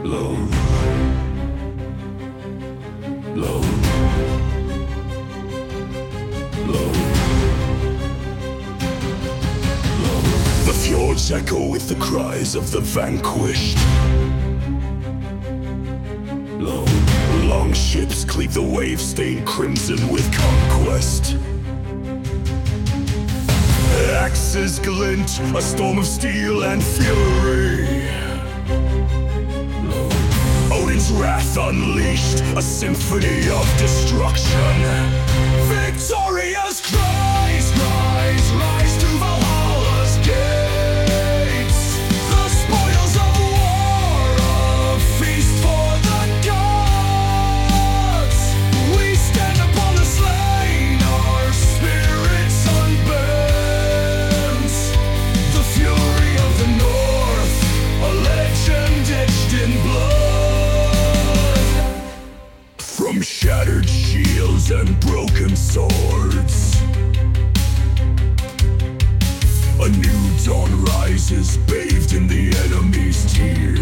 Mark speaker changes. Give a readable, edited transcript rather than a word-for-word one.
Speaker 1: Low. Low. Low. Low. The fjords echo with the cries of the vanquished. Low. Long ships cleave the waves stained crimson with conquest. Axes glint, a storm of steel and fury. Odin's wrath unleashed, a symphony of destruction. Victorious cries, rise, rise to Valhalla's gates. The spoils of war, a feast for the gods. We stand upon the slain, our spirits unbent. The fury of the north, a legend etched in blood. From shattered shields and broken swords, a new dawn rises, bathed in the enemy's tears.